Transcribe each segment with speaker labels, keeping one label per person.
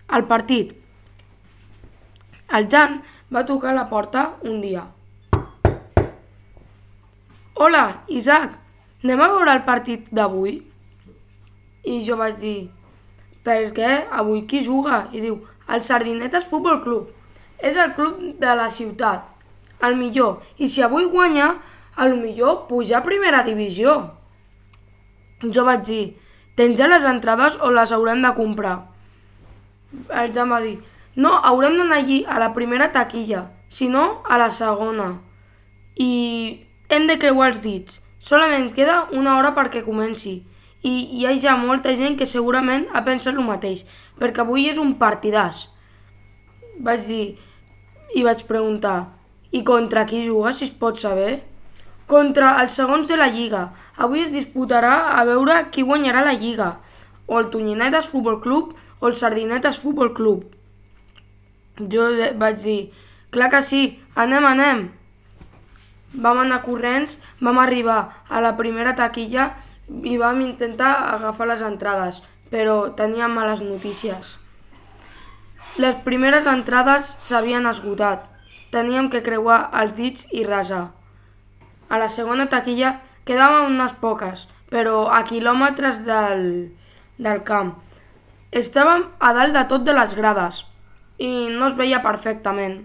Speaker 1: Al partit. El Jan va tocar a la porta un dia. Hola, Isaac, anem a veure el partit d'avui? I jo vaig dir, per què? Avui qui juga? I diu, el Sardinetes Futbol Club. És el club de la ciutat, el millor. I si avui guanya, a lo millor puja a primera divisió. Jo vaig dir, tens ja les entrades o les haurem de comprar? El Jan va dir, no, haurem d'anar allí a la primera taquilla, si no, a la segona. I hem de creuar els dits. Solament queda una hora perquè comenci. I hi ha ja molta gent que segurament ha pensat el mateix, perquè avui és un partidàs. Vaig dir, i vaig preguntar, i contra qui juga, si es pot saber? Contra els segons de la Lliga. Avui es disputarà a veure qui guanyarà la Lliga, o el Tonyinetes Futbol Club o el Sardinetes Futbol Club. Jo vaig dir, clar que sí, anem. Vam anar corrents, vam arribar a la primera taquilla i vam intentar agafar les entrades, però teníem males notícies. Les primeres entrades s'havien esgotat. Teníem que creuar els dits i resar. A la segona taquilla quedaven unes poques, però a quilòmetres del camp. Estàvem a dalt de tot de les grades i no es veia perfectament.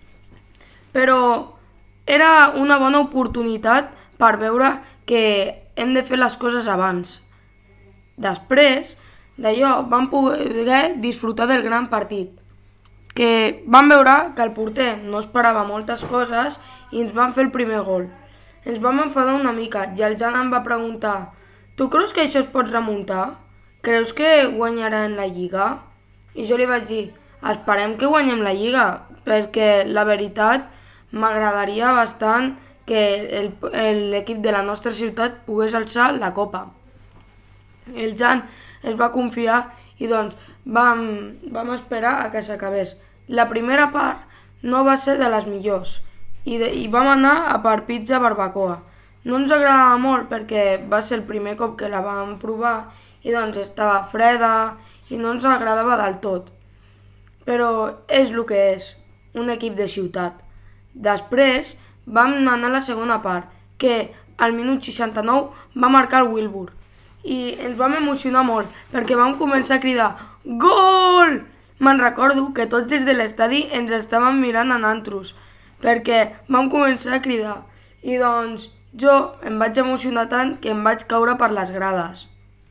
Speaker 1: Però era una bona oportunitat per veure que hem de fer les coses abans. Després d'allò vam poder disfrutar del gran partit, que vam veure que el porter no esperava moltes coses i ens van fer el primer gol. Ens vam enfadar una mica i el Jan em va preguntar, tu creus que això es pot remuntar? Creus que guanyarem la Lliga? I jo li vaig dir, esperem que guanyem la Lliga, perquè la veritat m'agradaria bastant que l'equip de la nostra ciutat pogués alçar la copa. El Jan es va confiar i doncs vam esperar a que s'acabés. La primera part no va ser de les millors i vam anar a per pizza barbacoa. No ens agradava molt perquè va ser el primer cop que la vam provar i doncs estava freda i no ens agradava del tot. Però és el que és, un equip de ciutat. Després vam anar a la segona part, que al minut 69 va marcar el Wilbur. I ens vam emocionar molt, perquè vam començar a cridar «Gol!». Me'n recordo que tots des de l'estadi ens estàvem mirant a nantros, perquè vam començar a cridar. I doncs jo em vaig emocionar tant que em vaig caure per les grades.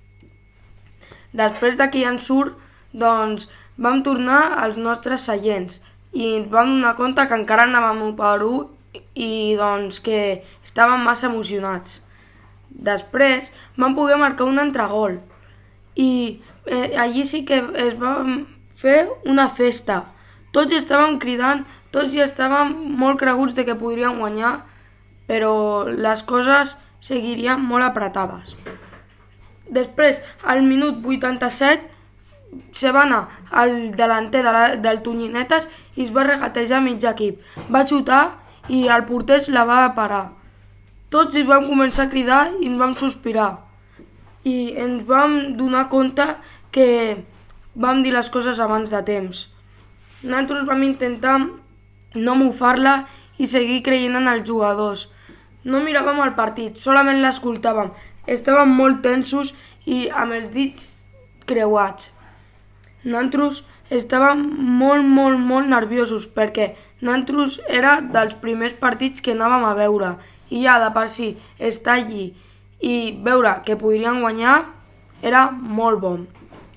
Speaker 1: Després d'aquell ensurt, doncs, vam tornar als nostres seients i ens vam donar compte que encara anàvem per 1 i doncs que estàvem massa emocionats. Després vam poder marcar un entregol i allí sí que es va fer una festa. Tots estàvem cridant, tots ja estàvem molt creguts de que podríem guanyar, però les coses seguirien molt apretades. Després, al minut 87, se va anar al delanter del Tonyinetes i es va regatejar mig equip. Va xutar i el porter la va parar. Tots ens vam començar a cridar i ens vam sospirar. I ens vam donar compte que vam dir les coses abans de temps. Nosaltres vam intentar no mofar-la i seguir creient en els jugadors. No miràvem el partit, solament l'escoltàvem. Estàvem molt tensos i amb els dits creuats. Nosaltres estàvem molt nerviosos perquè nosaltres era dels primers partits que anàvem a veure i ja de per si estar allí i veure que podrien guanyar era molt bon.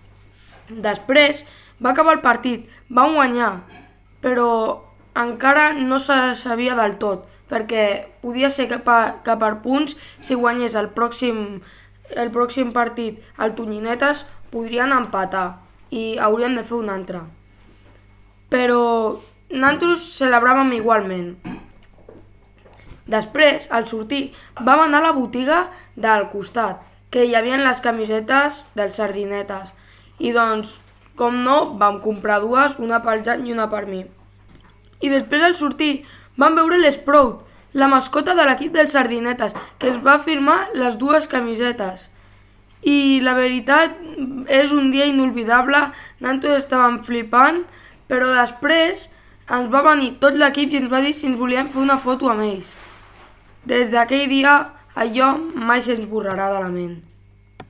Speaker 1: Després va acabar el partit, vam guanyar, però encara no se sabia del tot perquè podia ser que per punts si guanyés el pròxim partit el Tonyinetes podrien empatar i hauríem de fer un altre. Però nosaltres celebràvem igualment. Després, al sortir, vam anar a la botiga del costat, que hi havia les camisetes dels Sardinetes. I doncs, com no, vam comprar 2, una pel Jan i una per mi. I després, al sortir, vam veure l'Sprout, la mascota de l'equip dels Sardinetes, que ens va firmar les 2 camisetes. I la veritat és un dia inolvidable, nosaltres estàvem flipant, però després ens va venir tot l'equip i ens va dir si ens volíem fer una foto amb ells. Des d'aquell dia allò mai se'ns borrarà de la ment.